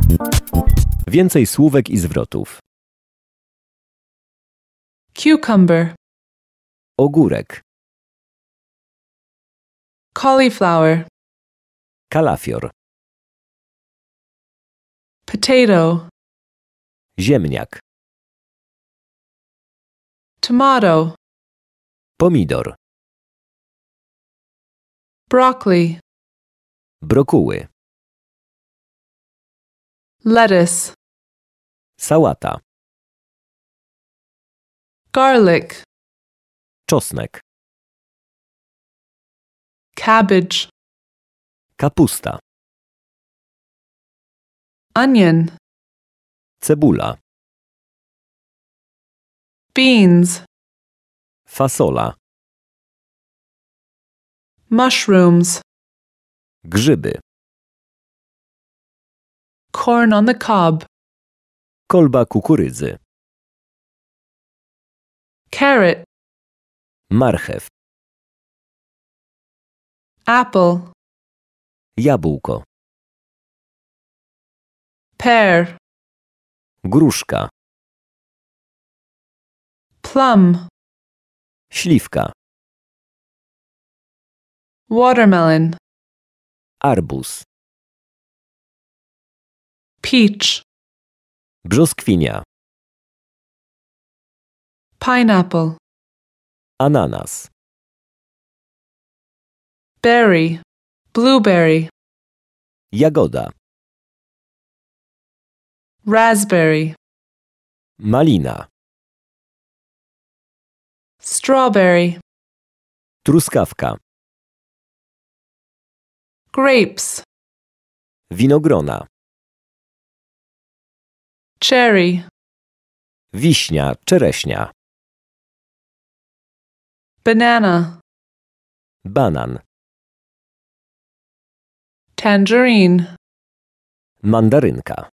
Więcej słówek i zwrotów. Cucumber. Ogórek. Cauliflower. Kalafior. Potato. Ziemniak. Tomato. Pomidor. Broccoli. Brokuły. Lettuce. Sałata. Garlic. Czosnek. Cabbage. Kapusta. Onion. Cebula. Beans. Fasola. Mushrooms. Grzyby. Corn on the cob. Kolba kukurydzy. Carrot. Marchew. Apple. Jabłko. Pear. Gruszka. Plum. Śliwka. Watermelon. Arbuz. Peach. Brzoskwinia. Pineapple. Ananas. Berry. Blueberry. Jagoda. Raspberry. Malina. Strawberry. Truskawka. Grapes. Winogrona. Cherry. Wiśnia, czereśnia. Banana. Banan. Tangerine. Mandarynka.